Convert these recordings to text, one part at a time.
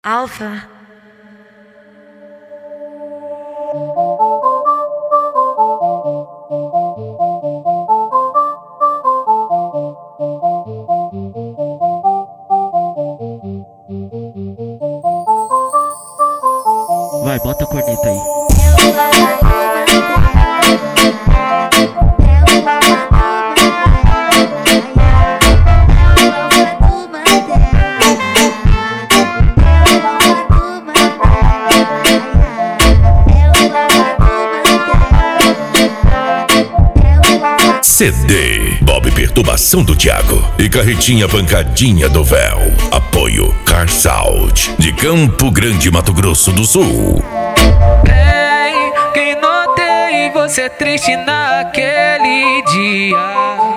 Alfa. Vai, bota a corneta aí. CD Bob Perturbação do Thiago e Carretinha Pancadinha do Véu. Apoio Carsalt de Campo Grande, Mato Grosso do Sul. Bem, que notei você triste naquele dia.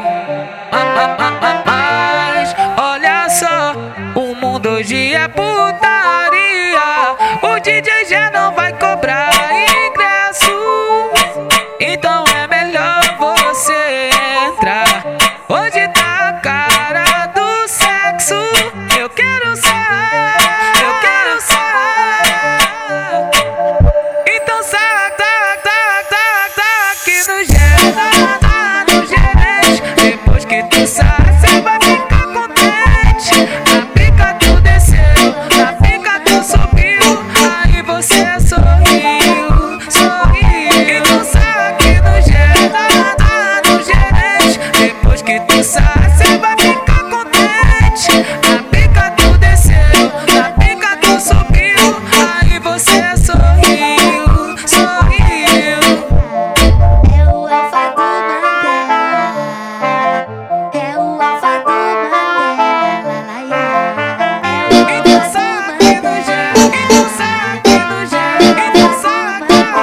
Mas olha só, o mundo hoje é putaria. O DJ já não vai cobrar ingresso, então é melhor você entrar. Hoje tá a cara do sexo. Eu quero sair, eu quero sair. Então sai, tá aqui no gerente. Depois que tu sai, cê vai ficar contente. Na pica tu desceu, na pica tu subiu, aí você sorriu, sorriu. Então sai aqui no gerente. Depois que tu sai, cê vai ficar contente. Na pica tu desceu, na pica tu subiu, aí você sorriu, sorriu. É o Alfa do Mandela, é o Alfa do Mandela, é o Então Alfa sai do aqui no gerente, então sai aqui no gerente, então sai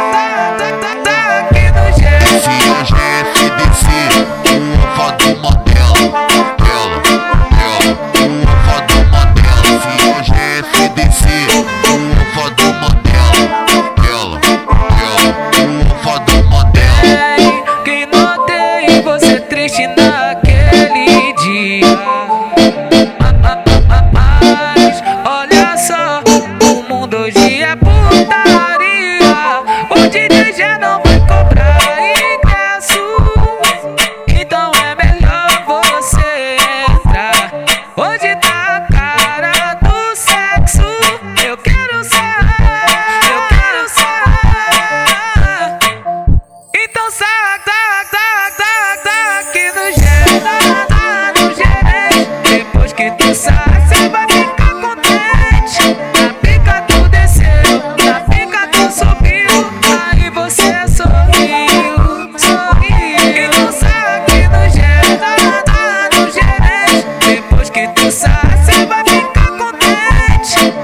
aqui no gerente. Se a GFDC, o Alfa do Mandela, o Alfa do Mandela. Se a GFDC, o Alfa do Mandela, o Alfa do Mandela. Que notei você triste naquele dia. Mas olha só, o mundo hoje é putaria. O DJ já não vai cobrar ingresso, então é melhor você entrar. Hoje tá a cara do sexo. Eu quero sair, eu quero sair. Então sai, tá aqui no gerente. Depois que tu sai, cê vai ficar contente. Na pica tu desceu, na pica tu subiu, aí você sorriu, sorriu. Então sai aqui no gerente. Depois que tu sai, cê vai ficar contente.